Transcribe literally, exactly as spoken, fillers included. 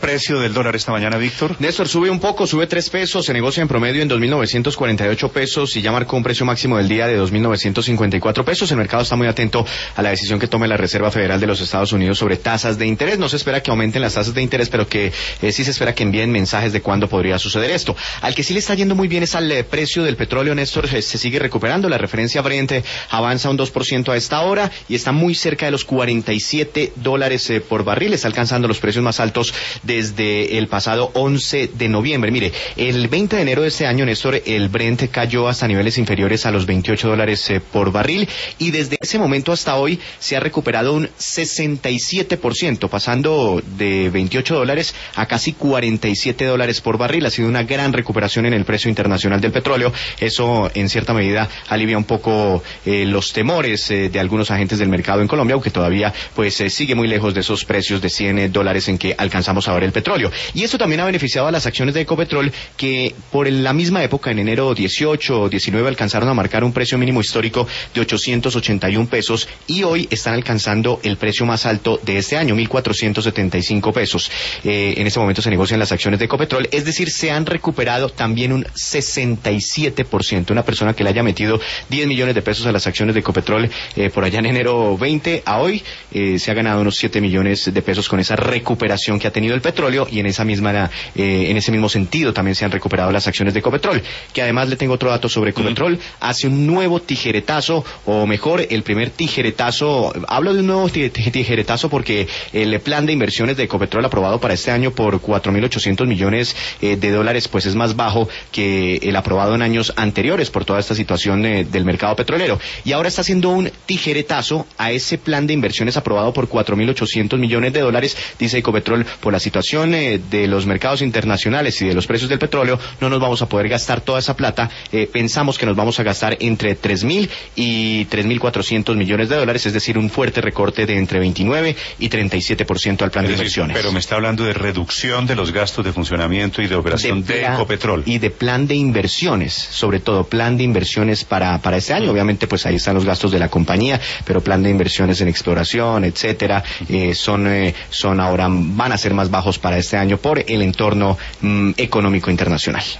precio del dólar esta mañana, Víctor? Néstor, sube un poco, sube tres pesos, se negocia en promedio en dos mil novecientos cuarenta y ocho pesos y ya marcó un precio máximo del día de dos mil novecientos cincuenta y cuatro pesos. El mercado está muy atento a la decisión que tome la Reserva Federal de los Estados Unidos sobre tasas de interés. No se espera que aumenten las tasas de interés, pero que eh, sí se espera que envíen mensajes de cuándo podría suceder esto. Al que sí le está yendo muy bien es al eh, precio del petróleo, Néstor, eh, se sigue recuperando. La referencia Brent avanza un dos por ciento a esta hora y está muy cerca de los cuarenta y siete dólares eh, por barril. Está alcanzando los precios más altos desde el pasado once de noviembre. Mire, el veinte de enero de este año, Néstor, el Brent cayó hasta niveles inferiores a los veintiocho dólares eh, por barril y desde ese momento hasta hoy se ha recuperado un sesenta y siete por ciento, pasando de veintiocho dólares a casi cuarenta y siete dólares por barril. Ha sido una gran recuperación en el precio internacional del petróleo. Eso, en cierta medida, alivia un poco eh, los temores eh, de algunos agentes del mercado en Colombia, aunque todavía pues eh, sigue muy lejos de esos precios de cien dólares en que alcanzamos ahora el petróleo. Y esto también ha beneficiado a las acciones de Ecopetrol, que por la misma época, en enero dieciocho o diecinueve, alcanzaron a marcar un precio mínimo histórico de ochocientos ochenta y un pesos y hoy están alcanzando el precio más alto de este año, mil cuatrocientos setenta y cinco pesos. Eh, en este momento se negocian las acciones de Ecopetrol, es decir, se han recuperado también un sesenta y siete por ciento. Una persona que le haya metido diez millones de pesos a las acciones de Ecopetrol eh, por allá en enero veinte a hoy, eh, se ha ganado unos siete millones de pesos con esa recuperación que ha tenido el petróleo y en esa misma, eh, en ese mismo sentido también se han recuperado las acciones de Ecopetrol, que además le tengo otro dato sobre Ecopetrol, mm. hace un nuevo tijeretazo, o mejor, el primer tijeretazo, hablo de un nuevo tijeretazo porque el plan de inversiones de Ecopetrol aprobado para este año por cuatro mil ochocientos millones eh, de dólares, pues es más bajo que el aprobado en años anteriores por toda esta situación eh, del mercado petrolero, y ahora está haciendo un tijeretazo a ese plan de inversiones aprobado por cuatro mil ochocientos millones de dólares. Dice Ecopetrol, por la situación eh, de los mercados internacionales y de los precios del petróleo, no nos vamos a poder gastar toda esa plata, eh, pensamos que nos vamos a gastar entre tres mil y tres mil cuatrocientos millones de dólares, es decir, un fuerte recorte de entre veintinueve y treinta y siete por ciento al plan es de decir, inversiones. Pero me está hablando de reducción de los gastos de funcionamiento y de operación de, de Ecopetrol. Y de plan de inversiones, sobre todo plan de inversiones para, para este año. Obviamente, pues ahí están los gastos de la compañía, pero plan de inversiones en exploración, etcétera, eh, son, eh, son ahora, van a ser más bajos para este año por el entorno mm, económico internacional.